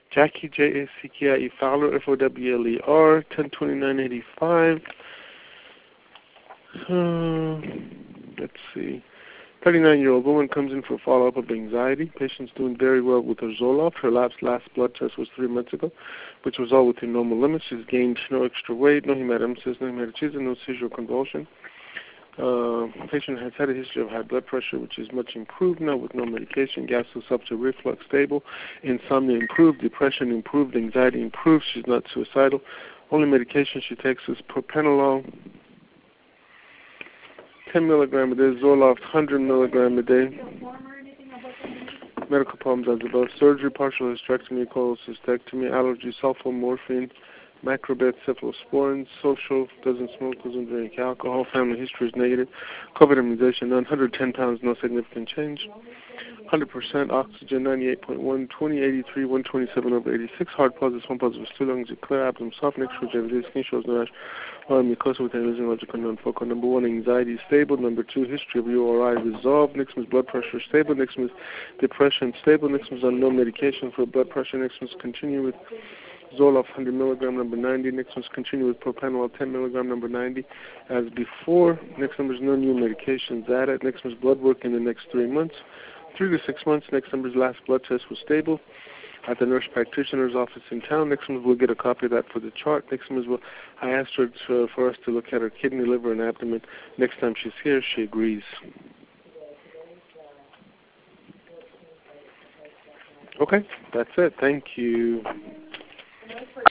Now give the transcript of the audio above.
Jackie, Jackie Fowler, Fowler, 102985. Let's see. 39-year-old woman comes in for follow-up of anxiety. Patient's doing very well with her Zoloft. Her last blood test was 3 months ago, which was all within normal limits. She's gained no extra weight, no hematemesis, no hematochezia, no seizure or convulsion. Patient has had a history of high blood pressure, which is much improved now with no medication. Gastroesophageal reflux stable. Insomnia improved. Depression improved. Anxiety improved. She's not suicidal. Only medication she takes is propranolol, 10 milligram a day, Zoloft, 100 milligram a day. Medical problems as above. Surgery, partial hysterectomy, cholecystectomy, allergy, sulfamorphine, macrobed, cephalosporins. Social, doesn't smoke, doesn't drink alcohol. Family history is negative. COVID immunization, none. 110 pounds, no significant change. 100% oxygen, 98.1, 2083, 127 over 86. Heart positive, one positive, 2 lungs are clear, abdomen soft, next fragility, skin shows no rash, mucosa with aneurysm, logical non-focal. Number 1, anxiety stable. Number 2, history of URI resolved. Next is blood pressure stable. Next is depression stable. Next is on no medication for blood pressure. Next is continue with Zoloft 100 milligram, number 90. Next one's continue with propranolol 10 milligram, number 90. As before, next number is no new medications added. Next one's blood work in the next 3 months. 3 to 6 months. Next number's last blood test was stable at the nurse practitioner's office in town. Next one we'll get a copy of that for the chart. Next one is I asked her for us to look at her kidney, liver, and abdomen. Next time she's here, she agrees. Okay, that's it. Thank you.